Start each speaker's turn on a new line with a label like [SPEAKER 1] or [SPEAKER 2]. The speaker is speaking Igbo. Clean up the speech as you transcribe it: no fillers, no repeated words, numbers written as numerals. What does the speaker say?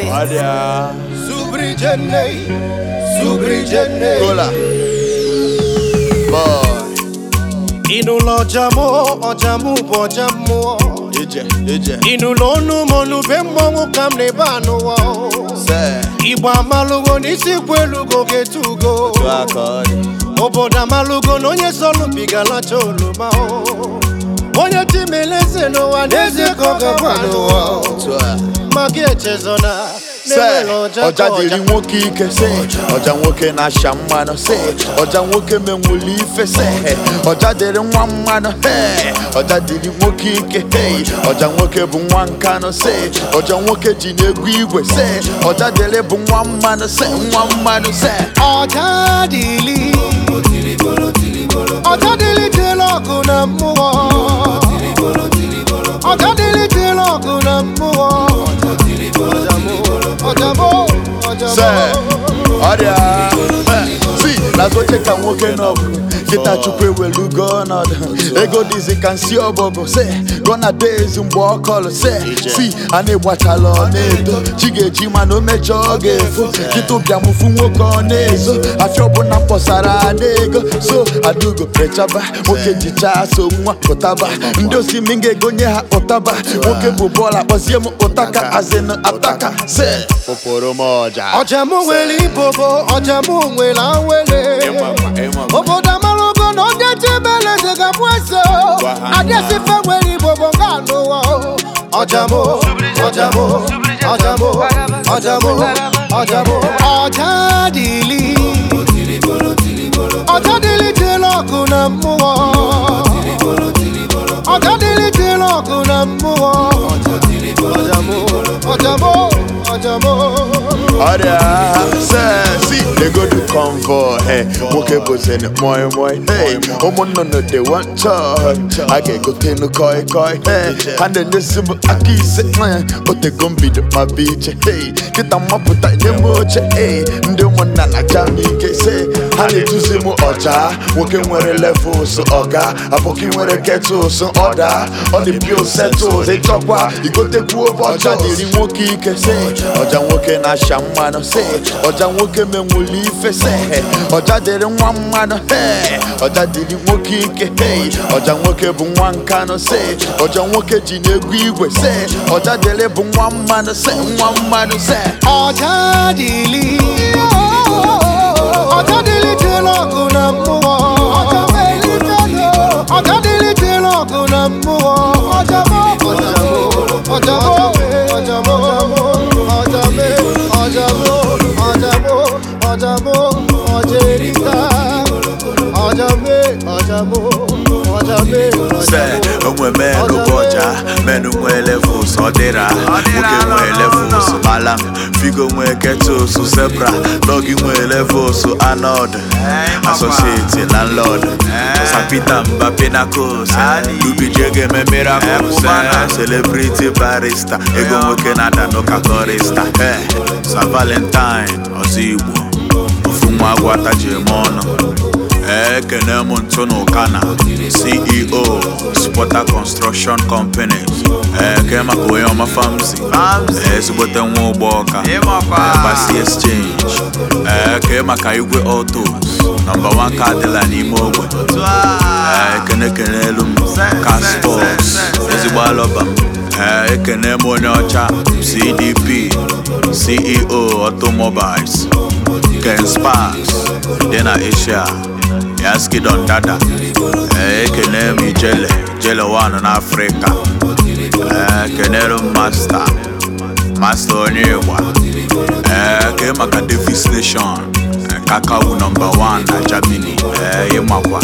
[SPEAKER 1] it.
[SPEAKER 2] Subrigene. Cola. Boy.
[SPEAKER 3] Inulo ojamu bojamu.
[SPEAKER 2] Eje.
[SPEAKER 3] Inulo monu bembo kamne banu wa.
[SPEAKER 2] Say.
[SPEAKER 3] Iba malugo nisi kwelugo ketugo. Oboda malugo nonye solu pigala cholu ma. Onye timeleze no waneze koga banu wa. Magie chezona.
[SPEAKER 2] Ọjà dịrị nwoke ike se ọjà nwoke na-asha mmanụ se ọjà nwoke menwuli ife se ọjà dịrị nwa mmanụ ọjà dịrị nwoke ike ọjà nwoke bụ nwa nkanụ se ọjà nwoke ji n'egwu igwe se ọjà dịrị bụ nwa mmanụ se
[SPEAKER 3] ọjà dịrị telo ọgụ na mmụọ ọjà dịrị telo ọgụ na mmụọ
[SPEAKER 2] see, that's what you can walk in up. Get out your way, you go not. Ego dizzy can see your bubble. Say, gonna days in walk all say. See, I need what I love. Chige Jima no me joge. Get up your move walk on it. I feel bona posara nego. So I do go prechaba. Okay, jicha so otaba. Ndosi minge gonya otaba. Okay, bubola oziemu otaka azeno ataka. Say, Oporomoja.
[SPEAKER 3] Ojamu weli bobo, ojamu wela wele. Oboda malugo no dete bele zega pweso. Adesi fe weli bobo ngano. Ojamu. Ojadili. Ojadili telo kuna muwa. Ojadili telo kuna muwa. Ojamu.
[SPEAKER 2] See, they go to convoy. Hey, okay, but in moi. Hey, no, they want charge. I get go to no koi. Hey, and then this aki sit man, but they gon' be my beach. Hey, get them up with that emoji. Hey, the one that I can't make say. Honey to see mo oja, working with a level so oga. I'm working with a ghetto so order. On the pure settle, they talk about you go take over. Oja diri woki ke say, oja woke na shamano say, oja woke menwuli ife say, oja diri wamano hey, oja diri woki ke hey, oja woke bu wankano say, oja woke jinegwu igwe say, oja diri bu wamano say,
[SPEAKER 3] oja dili. Ojadili telo kuna muwa. Ojadili telo kuna muwa.
[SPEAKER 2] Say, menu boja, menu levels, odera, levels, malam, figo keto, so zebra, logging levels, so anod, associate, landlord, Sapita Mbapinakos, Lubi Jege Miracles, celebrity barista, Ego Canada no cacorista, Sa Valentine, Ozibu, Fuma Guatajemono. Kenemon Tono Kana, CEO, Spotter Construction Companies, Kema Koyoma Famsi, Suboten Woboka, Basi Exchange, Kema Kaiwe Autos, #1 Cadelani Mobo, Kenekenelum, Caspos, Ezibalobam, Kenemo Nocha, CDP, CEO Automobiles, Ken Sparks, Dena Asia. Yaski don dada, kenemi jele one in Africa, kenero master onyegwa, kemaka Davis Nation, kakao #1 na Germany, yemakwa,